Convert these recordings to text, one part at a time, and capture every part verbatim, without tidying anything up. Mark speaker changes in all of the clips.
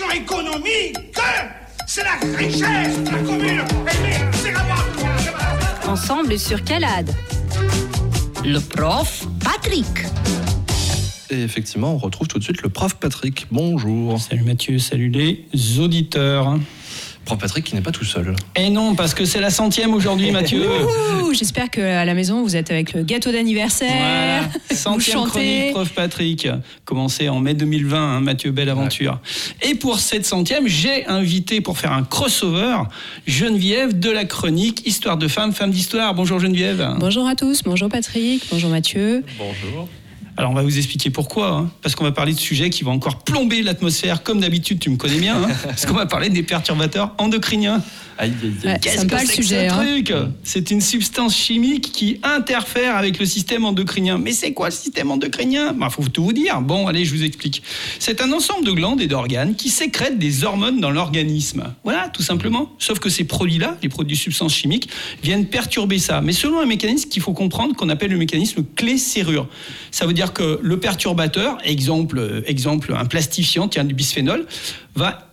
Speaker 1: dimension économique. C'est la richesse de la commune. Et c'est la banque.
Speaker 2: Ensemble sur Calade. Le prof Patrick.
Speaker 3: Et effectivement, on retrouve tout de suite le prof Patrick. Bonjour.
Speaker 4: Salut Mathieu, salut les auditeurs.
Speaker 3: Prof Patrick qui n'est pas tout seul.
Speaker 4: Et non, parce que c'est la centième aujourd'hui, Mathieu.
Speaker 5: Ouh, j'espère qu'à la maison, vous êtes avec le gâteau d'anniversaire.
Speaker 4: Voilà. Centième chronique, prof Patrick. Commencé en mai deux mille vingt, hein, Mathieu, belle aventure. Ouais. Et pour cette centième, j'ai invité pour faire un crossover Geneviève de la chronique Histoire de femmes, femmes d'histoire. Bonjour Geneviève.
Speaker 5: Bonjour à tous, bonjour Patrick, bonjour Mathieu.
Speaker 3: Bonjour.
Speaker 4: Alors on va vous expliquer pourquoi, hein, parce qu'on va parler de sujets qui vont encore plomber l'atmosphère, comme d'habitude, tu me connais bien, hein, parce qu'on va parler des perturbateurs endocriniens.
Speaker 3: Aïe, aïe, aïe.
Speaker 5: Ouais,
Speaker 4: Qu'est-ce que
Speaker 5: c'est
Speaker 4: c'est
Speaker 5: le sujet,
Speaker 4: que ce
Speaker 5: hein.
Speaker 4: truc ? C'est une substance chimique qui interfère avec le système endocrinien. Mais c'est quoi le système endocrinien ? Bah, faut tout vous dire. Bon, allez, je vous explique. C'est un ensemble de glandes et d'organes qui sécrètent des hormones dans l'organisme. Voilà, tout simplement. Sauf que ces produits-là, les produits substances chimiques, viennent perturber ça. Mais selon un mécanisme qu'il faut comprendre, qu'on appelle le mécanisme clé-serrure. Ça veut dire que le perturbateur, exemple, exemple un plastifiant, tiens, du bisphénol, va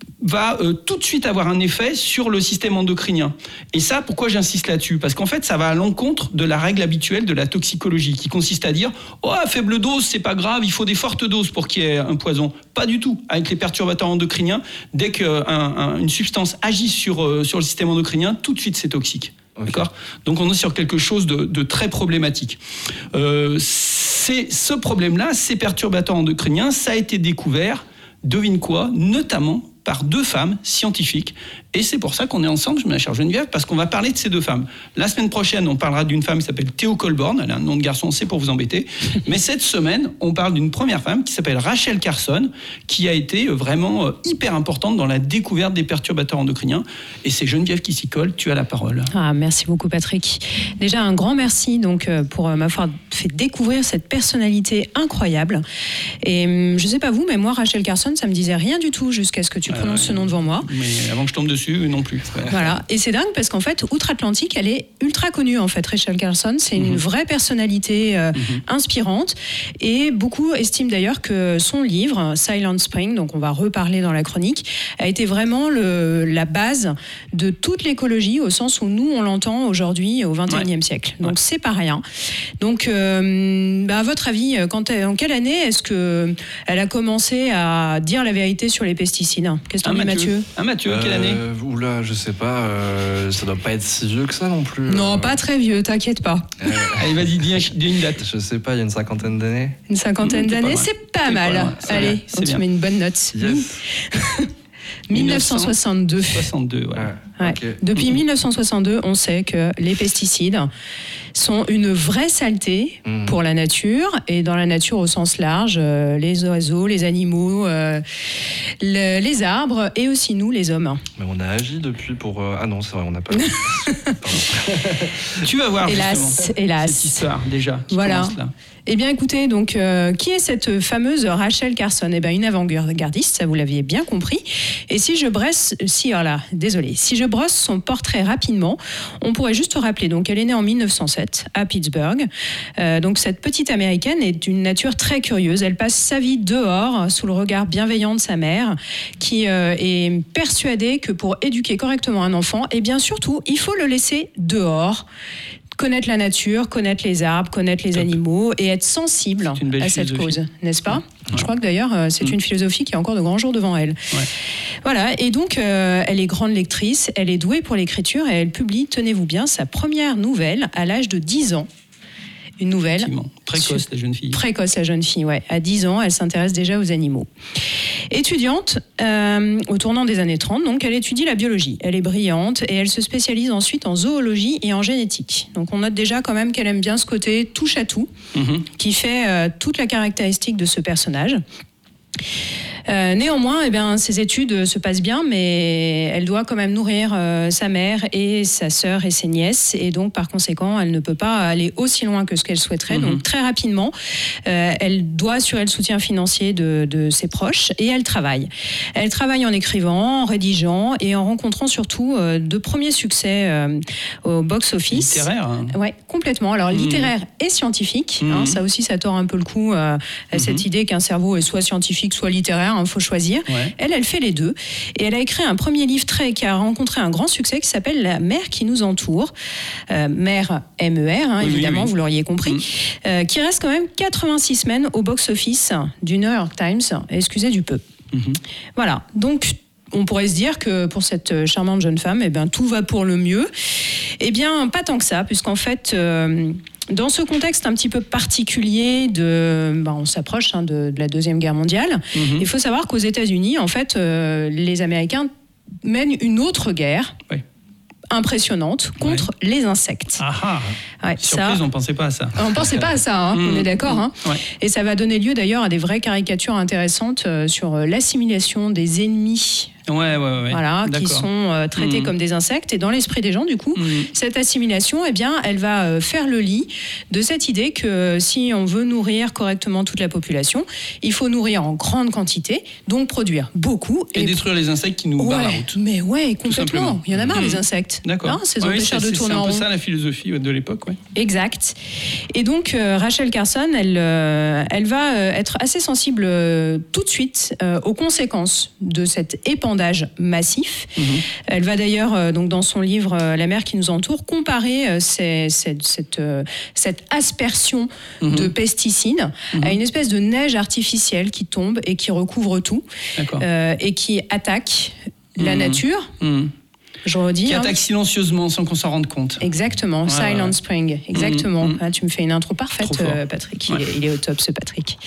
Speaker 4: va euh, tout de suite avoir un effet sur le système endocrinien. Et ça, pourquoi j'insiste là-dessus ? Parce qu'en fait, ça va à l'encontre de la règle habituelle de la toxicologie, qui consiste à dire « Oh, à faible dose, c'est pas grave, il faut des fortes doses pour qu'il y ait un poison. » Pas du tout. Avec les perturbateurs endocriniens, dès qu'une substance agit sur, euh, sur le système endocrinien, tout de suite, c'est toxique. Okay. D'accord ? Donc on est sur quelque chose de, de très problématique. Euh, c'est, ce problème-là, ces perturbateurs endocriniens, ça a été découvert, devine quoi, notamment par deux femmes scientifiques. Et c'est pour ça qu'on est ensemble, ma chère Geneviève, parce qu'on va parler de ces deux femmes. La semaine prochaine, on parlera d'une femme qui s'appelle Théo Colborn. Elle a un nom de garçon, c'est pour vous embêter. Mais cette semaine, on parle d'une première femme qui s'appelle Rachel Carson, qui a été vraiment hyper importante dans la découverte des perturbateurs endocriniens. Et c'est Geneviève qui s'y colle. Tu as la parole.
Speaker 5: Ah, merci beaucoup, Patrick. Déjà, un grand merci donc, pour m'avoir fait découvrir cette personnalité incroyable. Et je ne sais pas vous, mais moi, Rachel Carson, ça ne me disait rien du tout jusqu'à ce que tu prononces euh, ce nom devant moi.
Speaker 4: Mais avant que je tombe dessus, non plus.
Speaker 5: Voilà. Et c'est dingue parce qu'en fait, outre-Atlantique, elle est ultra connue en fait. Rachel Carson, c'est une mm-hmm. vraie personnalité euh, mm-hmm. inspirante. Et beaucoup estiment d'ailleurs que son livre, Silent Spring, donc on va reparler dans la chronique, a été vraiment le, la base de toute l'écologie au sens où nous, on l'entend aujourd'hui au vingt et unième ouais. siècle. Donc ouais. c'est pas rien. Donc, euh, bah, à votre avis, quand elle, en quelle année est-ce qu'elle a commencé à dire la vérité sur les pesticides ? Qu'est-ce que tu dis, Mathieu ?
Speaker 4: Ah, Mathieu, quelle année ?
Speaker 3: euh, Oula, je sais pas, euh, ça doit pas être si vieux que ça non plus.
Speaker 5: Non,
Speaker 3: euh...
Speaker 5: pas très vieux, t'inquiète pas.
Speaker 3: Euh...
Speaker 4: Allez, vas-y, dis, dis une date.
Speaker 3: Je sais pas, il y a une cinquantaine d'années.
Speaker 5: Une cinquantaine
Speaker 4: mmh,
Speaker 5: d'années,
Speaker 4: pas
Speaker 5: c'est pas
Speaker 4: c'est
Speaker 5: mal.
Speaker 4: Pas c'est
Speaker 5: Allez,
Speaker 4: bien,
Speaker 5: on te
Speaker 4: bien.
Speaker 5: met une bonne note.
Speaker 3: Yes.
Speaker 5: dix-neuf cent soixante-deux.
Speaker 4: soixante-deux, ouais.
Speaker 5: Ouais.
Speaker 3: Okay.
Speaker 5: Depuis mmh. dix-neuf cent soixante-deux, on sait que les pesticides sont une vraie saleté mmh. pour la nature, et dans la nature au sens large, euh, les oiseaux, les animaux, euh, le, les arbres, et aussi nous, les hommes.
Speaker 3: Mais on a agi depuis pour... Euh... Ah non, c'est vrai, on n'a pas...
Speaker 4: Tu vas voir,
Speaker 5: hélas, hélas.
Speaker 4: cette histoire, déjà, qui
Speaker 5: voilà.
Speaker 4: commence là.
Speaker 5: Eh bien, écoutez, donc, euh, qui est cette fameuse Rachel Carson ? Eh bien, une avant-gardiste, ça vous l'aviez bien compris. Et si je brosse, si, oh là, désolé, si je brosse son portrait rapidement, on pourrait juste rappeler. Donc, elle est née en mille neuf cent sept à Pittsburgh. Euh, donc, cette petite américaine est d'une nature très curieuse. Elle passe sa vie dehors, sous le regard bienveillant de sa mère, qui euh, est persuadée que pour éduquer correctement un enfant, eh bien, surtout, il faut le laisser dehors. Connaître la nature, connaître les arbres, connaître les Top. animaux et être sensible à cette cause, n'est-ce pas ? ouais. Je crois que d'ailleurs, c'est mmh. une philosophie qui a encore de grands jours devant elle. Ouais. Voilà, et donc, euh, elle est grande lectrice, elle est douée pour l'écriture et elle publie, tenez-vous bien, sa première nouvelle à l'âge de dix ans. Une nouvelle.
Speaker 4: Précoce, la jeune fille.
Speaker 5: Précoce, la jeune fille, ouais. À dix ans, elle s'intéresse déjà aux animaux. Étudiante, euh, au tournant des années trente, donc, elle étudie la biologie. Elle est brillante et elle se spécialise ensuite en zoologie et en génétique. Donc, on note déjà quand même qu'elle aime bien ce côté touche à tout, mm-hmm. qui fait euh, toute la caractéristique de ce personnage. Euh, néanmoins, eh bien, ses études se passent bien, mais elle doit quand même nourrir euh, sa mère et sa sœur et ses nièces, et donc par conséquent, elle ne peut pas aller aussi loin que ce qu'elle souhaiterait. Mmh. Donc très rapidement, euh, elle doit assurer le soutien financier de, de ses proches, et elle travaille. Elle travaille en écrivant, en rédigeant et en rencontrant surtout euh, de premiers succès euh, au box-office.
Speaker 4: Littéraire. Hein.
Speaker 5: Ouais, complètement. Alors mmh. littéraire et scientifique, mmh. hein, ça aussi, ça tord un peu le coup euh, à mmh. cette idée qu'un cerveau est soit scientifique scientifique, soit littéraire, il hein, faut choisir.
Speaker 4: Ouais.
Speaker 5: Elle, elle fait les deux. Et elle a écrit un premier livre très, qui a rencontré un grand succès qui s'appelle La mer qui nous entoure. Euh, mer, M E R, hein,
Speaker 4: oui,
Speaker 5: évidemment,
Speaker 4: oui, oui.
Speaker 5: vous l'auriez compris. Mmh. Euh, qui reste quand même quatre-vingt-six semaines au box-office du New York Times. Excusez du peu. Mmh. Voilà. Donc, on pourrait se dire que pour cette charmante jeune femme, eh ben, tout va pour le mieux. Eh bien, pas tant que ça, puisqu'en fait, euh, dans ce contexte un petit peu particulier, de, ben, on s'approche hein, de, de la Deuxième Guerre mondiale, mmh. il faut savoir qu'aux États-Unis, en fait, euh, les Américains mènent une autre guerre. Oui. Impressionnante contre ouais. les insectes.
Speaker 4: Ah
Speaker 5: ouais,
Speaker 4: Surprise,
Speaker 5: ça,
Speaker 4: on ne pensait pas à ça.
Speaker 5: On ne pensait pas à ça, hein, mmh, on est d'accord. Hein.
Speaker 4: Ouais.
Speaker 5: Et ça va donner lieu d'ailleurs à des vraies caricatures intéressantes euh, sur euh, l'assimilation des ennemis.
Speaker 4: Ouais, ouais, ouais.
Speaker 5: Voilà, qui sont euh, traités mmh. comme des insectes. Et dans l'esprit des gens, du coup, mmh. cette assimilation, eh bien, elle va euh, faire le lit de cette idée que euh, si on veut nourrir correctement toute la population, il faut nourrir en grande quantité, donc produire beaucoup.
Speaker 4: Et, et détruire les insectes qui nous
Speaker 5: ouais,
Speaker 4: barrent la route.
Speaker 5: Mais ouais, complètement. Il y en a marre,
Speaker 4: mmh.
Speaker 5: des insectes.
Speaker 4: D'accord.
Speaker 5: Hein, ces
Speaker 4: ouais,
Speaker 5: empêcheurs
Speaker 4: c'est,
Speaker 5: de tourner
Speaker 4: en rond.
Speaker 5: C'est
Speaker 4: un peu ça la philosophie de l'époque. Ouais.
Speaker 5: Exact. Et donc, euh, Rachel Carson, elle, euh, elle va euh, être assez sensible euh, tout de suite euh, aux conséquences de cet épandage massif. Mmh. Elle va d'ailleurs, euh, donc dans son livre euh, La mer qui nous entoure, comparer euh, ces, cette, cette, euh, cette aspersion mmh. de pesticides mmh. à une espèce de neige artificielle qui tombe et qui recouvre tout euh, et qui attaque mmh. la nature. Mmh. Je redis.
Speaker 4: Qui
Speaker 5: hein.
Speaker 4: attaque silencieusement sans qu'on s'en rende compte.
Speaker 5: Exactement, ouais, Silent ouais. Spring. Exactement. Mmh. Ah, tu me fais une intro parfaite, euh, Patrick.
Speaker 4: Ouais.
Speaker 5: Il, est, il est au top, ce Patrick.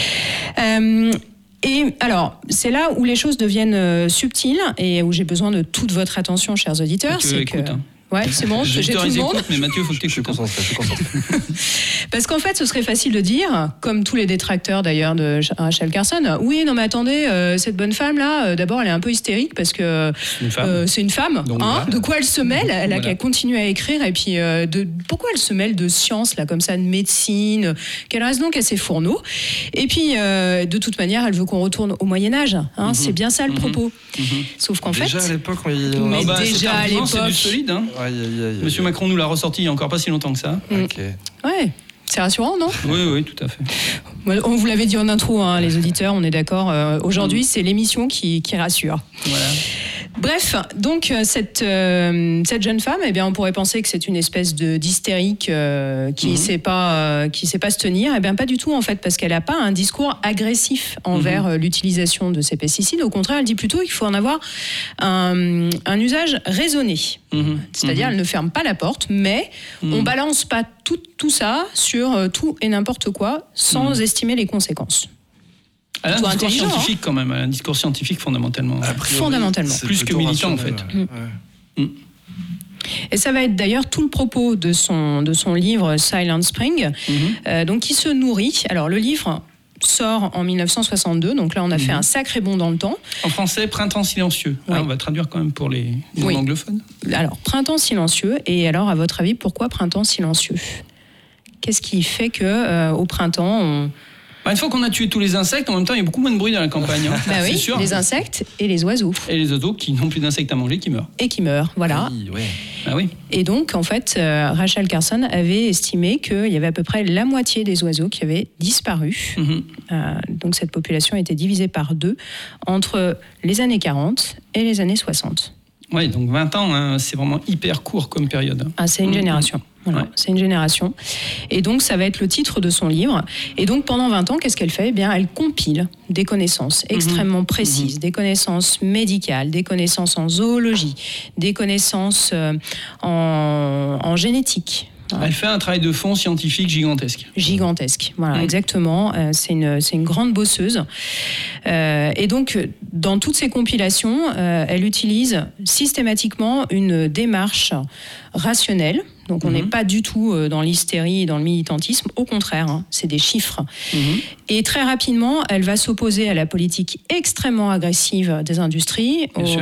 Speaker 5: Euh, Et alors, c'est là où les choses deviennent euh, subtiles et où j'ai besoin de toute votre attention, chers auditeurs.
Speaker 4: Tu
Speaker 5: c'est
Speaker 4: écoute,
Speaker 5: que...
Speaker 4: hein.
Speaker 5: Ouais, c'est bon, j'ai tout le monde.
Speaker 4: Écoutent, mais Mathieu, il faut que tu
Speaker 3: écoutes. Je suis concentré.
Speaker 5: Parce qu'en fait, ce serait facile de dire, comme tous les détracteurs d'ailleurs de Rachel Carson, oui, non mais attendez, euh, cette bonne femme-là, euh, d'abord elle est un peu hystérique parce que
Speaker 4: c'est une femme.
Speaker 5: Euh, c'est une femme
Speaker 4: Donc,
Speaker 5: hein,
Speaker 4: voilà.
Speaker 5: De quoi elle se mêle? Elle a
Speaker 4: voilà.
Speaker 5: qu'à continuer à écrire et puis euh, de, pourquoi elle se mêle de sciences là comme ça, de médecine? Qu'elle reste donc à ses fourneaux. Et puis euh, de toute manière, elle veut qu'on retourne au Moyen-Âge. Hein, mm-hmm. C'est bien ça le mm-hmm. propos. Mm-hmm. Sauf qu'en
Speaker 3: déjà
Speaker 5: fait.
Speaker 3: Déjà à l'époque, on y...
Speaker 5: Mais
Speaker 4: oh bah,
Speaker 5: déjà à l'époque.
Speaker 4: C'est du solide. Hein.
Speaker 3: Aïe, aïe, aïe,
Speaker 4: Monsieur
Speaker 3: aïe.
Speaker 4: Macron nous l'a ressorti il n'y a encore pas si longtemps que ça.
Speaker 5: Mm.
Speaker 3: Ok.
Speaker 5: Ouais. C'est rassurant, non?
Speaker 4: Oui, oui, tout à fait.
Speaker 5: On vous l'avait dit en intro, hein, les auditeurs, on est d'accord. Euh, aujourd'hui, mmh. c'est l'émission qui, qui rassure.
Speaker 4: Voilà.
Speaker 5: Bref, donc cette, euh, cette jeune femme, eh bien, on pourrait penser que c'est une espèce de, d'hystérique euh, qui ne mmh. sait pas, euh, qui sait pas se tenir. Eh bien, pas du tout, en fait, parce qu'elle n'a pas un discours agressif envers mmh. euh, l'utilisation de ces pesticides. Au contraire, elle dit plutôt qu'il faut en avoir un, un usage raisonné. Mmh. C'est-à-dire, mmh. elle ne ferme pas la porte, mais mmh. on ne balance pas tout, tout ça sur euh, tout et n'importe quoi sans mmh. estimer les conséquences.
Speaker 4: Elle a un discours scientifique
Speaker 5: hein.
Speaker 4: quand même, elle a un discours scientifique fondamentalement.
Speaker 5: Priori, fondamentalement.
Speaker 4: Plus que militant en fait.
Speaker 3: Ouais.
Speaker 4: Mmh. Mmh.
Speaker 5: Et ça va être d'ailleurs tout le propos de son, de son livre Silent Spring, mmh. euh, donc qui se nourrit. Alors le livre sort en dix-neuf cent soixante-deux, donc là on a mmh. fait un sacré bond dans le temps.
Speaker 4: En français, Printemps silencieux. Oui. Ah, on va traduire quand même pour les, les oui. anglophones.
Speaker 5: Alors, Printemps silencieux, et alors à votre avis, pourquoi Printemps silencieux? Qu'est-ce qui fait que euh, au printemps, on...
Speaker 4: Bah, une fois qu'on a tué tous les insectes, en même temps, il y a beaucoup moins de bruit dans la campagne. Hein.
Speaker 5: Bah oui,
Speaker 4: c'est sûr.
Speaker 5: Les insectes et les oiseaux.
Speaker 4: Et les oiseaux qui n'ont plus d'insectes à manger, qui meurent.
Speaker 5: Et qui meurent, voilà.
Speaker 3: Oui, ouais.
Speaker 4: Ah oui.
Speaker 5: Et donc, en fait, euh, Rachel Carson avait estimé qu'il y avait à peu près la moitié des oiseaux qui avaient disparu. Mm-hmm. Euh, donc, cette population était divisée par deux entre les années quarante et les années soixante.
Speaker 4: Oui, donc vingt ans, hein, c'est vraiment hyper court comme période.
Speaker 5: Ah, c'est une mmh. génération. Voilà, ouais. C'est une génération. Et donc, ça va être le titre de son livre. Et donc, pendant vingt ans, qu'est-ce qu'elle fait ? Eh bien, elle compile des connaissances extrêmement mmh. précises, mmh. des connaissances médicales, des connaissances en zoologie, des connaissances euh, en, en génétique.
Speaker 4: Elle fait un travail de fond scientifique gigantesque.
Speaker 5: Gigantesque, voilà, mmh. exactement. Euh, c'est une, c'est une grande bosseuse. Euh, et donc, dans toutes ces compilations, euh, elle utilise systématiquement une démarche rationnelle. Donc, on n'est mmh. pas du tout dans l'hystérie et dans le militantisme. Au contraire, hein, c'est des chiffres. Mmh. Et très rapidement, elle va s'opposer à la politique extrêmement agressive des industries, au,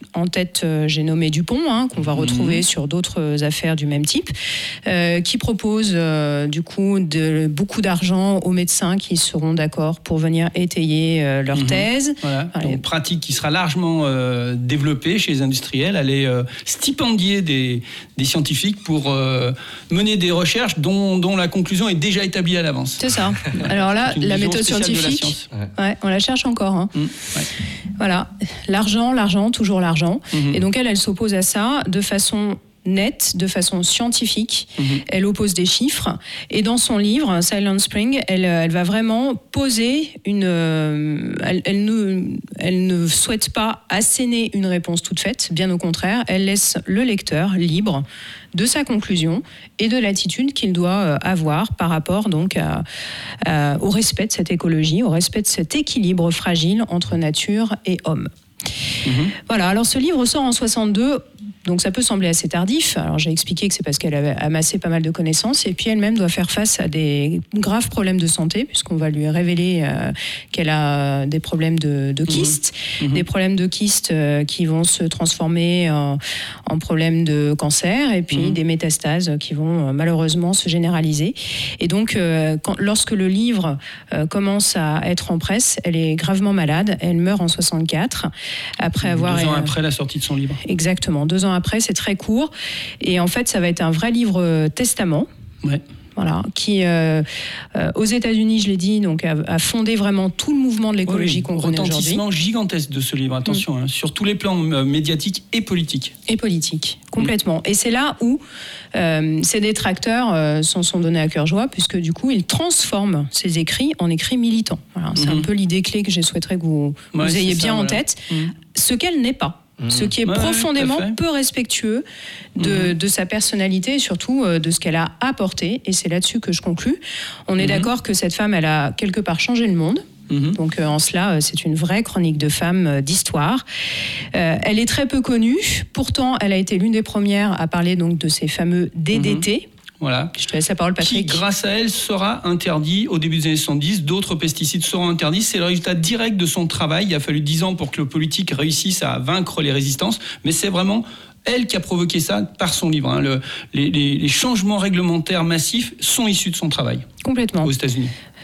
Speaker 5: En tête, euh, j'ai nommé Dupont, hein, qu'on va retrouver mmh. sur d'autres affaires du même type, euh, qui propose euh, du coup de, beaucoup d'argent aux médecins qui seront d'accord pour venir étayer euh, leur mmh. thèse.
Speaker 4: Voilà. Voilà. Donc, pratique qui sera largement euh, développée chez les industriels. Elle est euh, stipendier des, des scientifiques pour euh, mener des recherches dont, dont la conclusion est déjà établie à l'avance.
Speaker 5: C'est ça. Alors là, la méthode scientifique, la ouais, on la cherche encore. Hein. Mmh, ouais. Voilà, l'argent, l'argent, toujours l'argent. Mmh. Et donc elle, elle s'oppose à ça de façon nette, de façon scientifique. Mmh. Elle oppose des chiffres. Et dans son livre, Silent Spring, elle, elle va vraiment poser une... Euh, elle, elle, ne, elle ne souhaite pas asséner une réponse toute faite, bien au contraire. Elle laisse le lecteur libre de sa conclusion et de l'attitude qu'il doit avoir par rapport donc à, à, au respect de cette écologie, au respect de cet équilibre fragile entre nature et homme. Mmh. Voilà, alors ce livre sort en soixante-deux, donc ça peut sembler assez tardif. Alors j'ai expliqué que c'est parce qu'elle avait amassé pas mal de connaissances et puis elle-même doit faire face à des graves problèmes de santé puisqu'on va lui révéler euh, qu'elle a des problèmes de, de kystes, mmh. des problèmes de kystes euh, qui vont se transformer en, en problèmes de cancer et puis mmh. des métastases qui vont euh, malheureusement se généraliser. Et donc euh, quand, lorsque le livre euh, commence à être en presse, elle est gravement malade, elle meurt en soixante-quatre. Après avoir,
Speaker 4: deux ans
Speaker 5: euh,
Speaker 4: après la sortie de son livre.
Speaker 5: Exactement, deux ans après, c'est très court. Et en fait, ça va être un vrai livre euh, testament.
Speaker 4: Ouais.
Speaker 5: Voilà, qui, euh, euh, aux États-Unis, je l'ai dit, donc, a, a fondé vraiment tout le mouvement de l'écologie oui, qu'on connaît aujourd'hui.
Speaker 4: Retentissement gigantesque de ce livre, attention, mmh. hein, sur tous les plans euh, médiatiques et politiques.
Speaker 5: Et politiques, complètement. Mmh. Et c'est là où euh, ces détracteurs euh, s'en sont donnés à cœur joie, puisque du coup, ils transforment ces écrits en écrits militants. Voilà, c'est mmh. un peu l'idée clé que je souhaiterais que vous, ouais, vous ayez bien ça, en voilà. tête, mmh. ce qu'elle n'est pas. Ce qui est ouais, profondément peu respectueux de, mmh. de sa personnalité et surtout euh, de ce qu'elle a apporté. Et c'est là-dessus que je conclus. On est mmh. d'accord que cette femme, elle a quelque part changé le monde. Mmh. Donc euh, en cela, euh, c'est une vraie chronique de femme euh, d'histoire. Euh, elle est très peu connue. Pourtant, elle a été l'une des premières à parler donc, de ces fameux D D T. Mmh.
Speaker 4: Voilà.
Speaker 5: Je te laisse la parole, Patrick.
Speaker 4: Qui, grâce à elle, sera interdit au début des années soixante-dix. D'autres pesticides seront interdits. C'est le résultat direct de son travail. Il a fallu dix ans pour que le politique réussisse à vaincre les résistances. Mais c'est vraiment elle qui a provoqué ça par son livre. Hein. Le, les, les, les changements réglementaires massifs sont issus de son travail.
Speaker 5: Complètement.
Speaker 4: Aux États-Unis.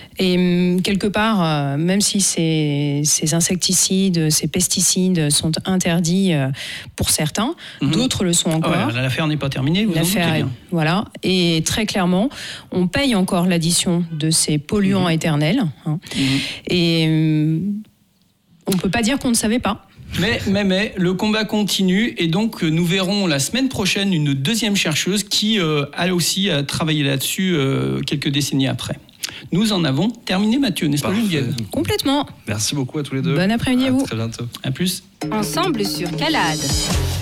Speaker 5: Et quelque part, euh, même si ces, ces insecticides, ces pesticides sont interdits euh, pour certains, mmh. d'autres le sont encore.
Speaker 4: Ah ouais, l'affaire n'est pas terminée, vous
Speaker 5: l'affaire
Speaker 4: en doutez bien.
Speaker 5: Est, voilà. Et très clairement, on paye encore l'addition de ces polluants mmh. éternels. Hein. Mmh. Et euh, on ne peut pas dire qu'on ne savait pas.
Speaker 4: Mais, mais, mais, le combat continue et donc nous verrons la semaine prochaine une deuxième chercheuse qui, euh, elle aussi, a travaillé là-dessus euh, quelques décennies après. Nous en avons terminé, Mathieu, n'est-ce pas, Geneviève ?
Speaker 5: Complètement.
Speaker 3: Merci beaucoup à tous les deux.
Speaker 5: Bon après-midi à, à vous.
Speaker 3: Très bientôt.
Speaker 4: À plus.
Speaker 2: Ensemble sur Calade.